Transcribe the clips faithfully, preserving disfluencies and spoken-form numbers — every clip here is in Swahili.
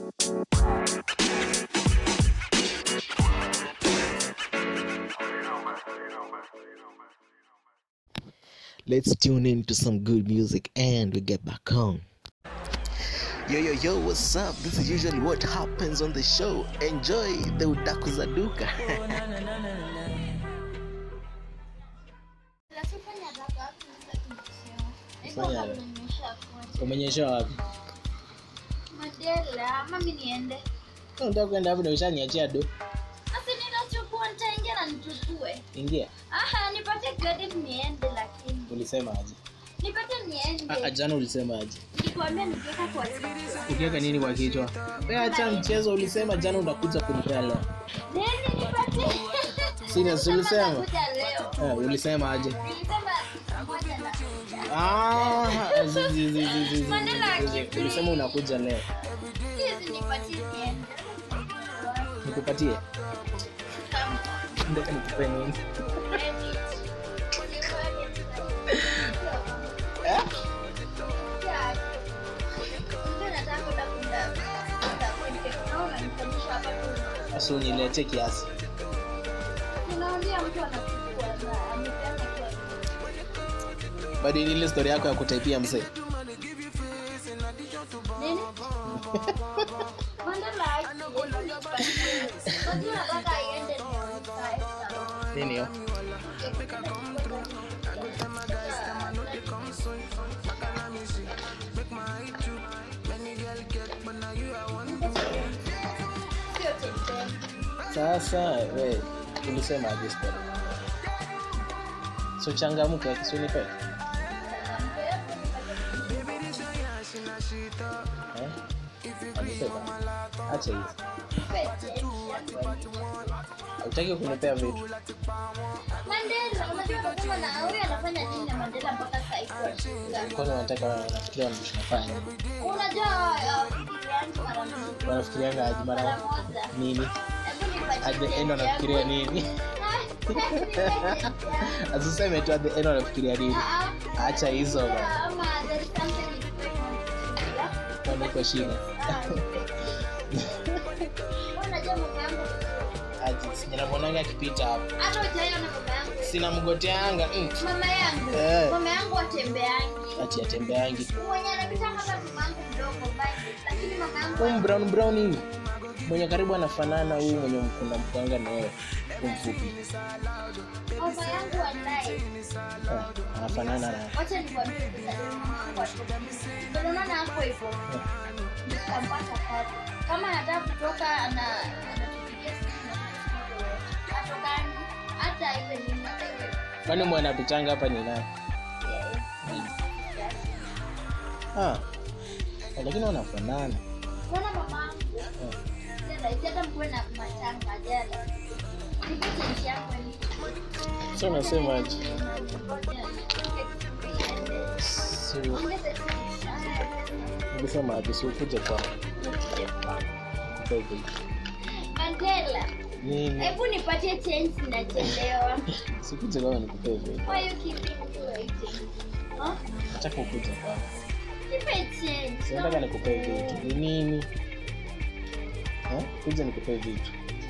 Let's tune in to some good music and we get back on. Yo, yo, yo, what's up? This is usually what happens on the show. Enjoy the udaku za duka. Umenyesha wapi? Mandela, mami niende. Unataka kwenda hapo na ushaniachia do? Sasa ninachukua nitaingia na nichukue. Ingia. Aha, nipate credit niende lakini. Ulisema aje? Nipate niende. Ah, jana ulisema aje? Nilikwambia nikiweka kwa kichwa. Ukiweka nini kwa kichwa? Wewe acha mchezo, ulisema jana unakuja kunipea leo. Nini nipate? Sina ulisema. Nakuja leo. Eh, ulisema aje? Nilisema ngoja na. Ah, zizi zizi zizi. Mandela akipi. Ulisema unakuja leo. Hizi nipatie niende. Nikupatie? Ndio nikupe nini? Eh? Sasa unilete kiasi. Ninaambia mtu anachukua na amepeana kiasi. Bado ile story yako ya kutaipia mzee. Nini? Mandela Mandela nataka iende ni Nini hiyo? Sasa wewe ulisema aje story? So changamuka kisuni pe. Eh? Alisema acha hizo. Utaki kunipea vitu. Mandela unajua kama na wewe anafanya nini na Mandela mpaka sasa hivi? Kwa nini unataka wanafikiria wanafanya? Unajua yangu mara mbili. Wanafikiria aje mara moja. Nini? At the end wanafikiria nini? Asiseme tu at the end wanafikiria nini? Acha hizo bana. Ama there is something Kwa nini kwa shida? Unajua mama yangu Aje sina mwananga akipita hapo. hata utaona mama yangu. Sina mgoteanga. Mm. Mama yangu. Eh. Mama yangu atembeangi. Ati atembeangi. Mwenye anapita hapa mama yangu mdogo basi. Lakini mama yangu Um brown brown nini? Mwenye karibu anafanana huyu mwenye mkunda mkanga na wewe. Mfupi. mama yangu anai. Ah, anafanana na. Wacha nikwambie kwa unaona hapo hivyo. Nitampata kazi. Kama anataka kutoka ana anatupigia simu. Atokani hata iwe ni mmoja. Kwani mwana pitanga hapa ni nani? Ah. Lakini wanafanana. Mbona mama yangu? Sasa hata mkwe na matanga jana. Nipate nchi yangu ni. Sio nasema aje. Sio. Ungesema aje sio kuja kwa. Mandela. Nini? Hebu nipatie change nachelewa. Sikuje kama nikupe hivi. Why you keeping me waiting? Huh? Nataka ukuje kwa. Nipe change. Sio nataka nikupe vitu. Ni nini? Eh? Kuja nikupe vitu.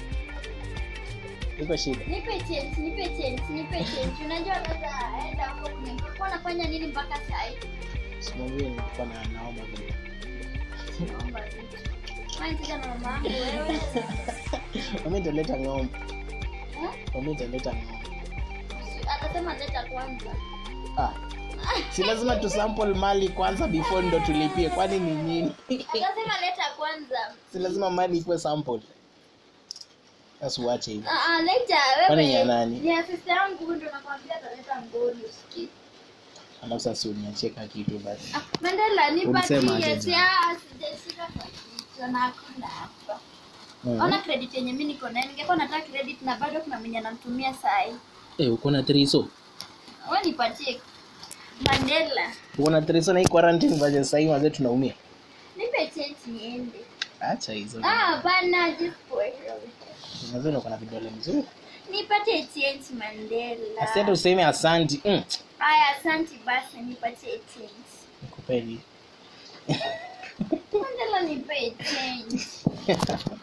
Niko shida. Nipe change, nipe change, nipe change. Unajua sasa enda huko kwenye. Kwa nafanya nini mpaka saa hii? Simwambie nilikuwa na naomba vile. Naomba vitu. Mimi sija na mama yangu wewe. Mimi nitaleta ng'ombe. Eh? Mimi nitaleta ng'ombe. Atasema leta kwanza. Ah. Si lazima tu sample mali kwanza before ndo tulipie. Kwani ni nini? Atasema leta kwanza. Si lazima mali ikuwe sample. Sasa uache hivi. Ah ah leta wewe. Kwani ya nani? Ni sister yangu ndio nakwambia ataleta ngoni usikii. Alafu sasa uniachie kama kitu basi. Ah, Mandela nipatie Ulisema aje ya jana? sijashika sana akunda hapa. Mhm. Ona credit yenye mimi niko nayo. Ningekuwa nataka credit na bado kuna mwenye anamtumia saa hii. Eh, uko na triso? Wewe nipatie Mandela. Uko na triso na hii quarantine baje sasa hivi wazee tunaumia. Nipe change niende. Acha hizo. Ah, bana just for Unaweza uko na vidole mzuri. nipatie change Mandela. Asante useme asante. Mm. Aya, asante basi nipatie change. Nikupeni. Mandela Kwanza nipe change.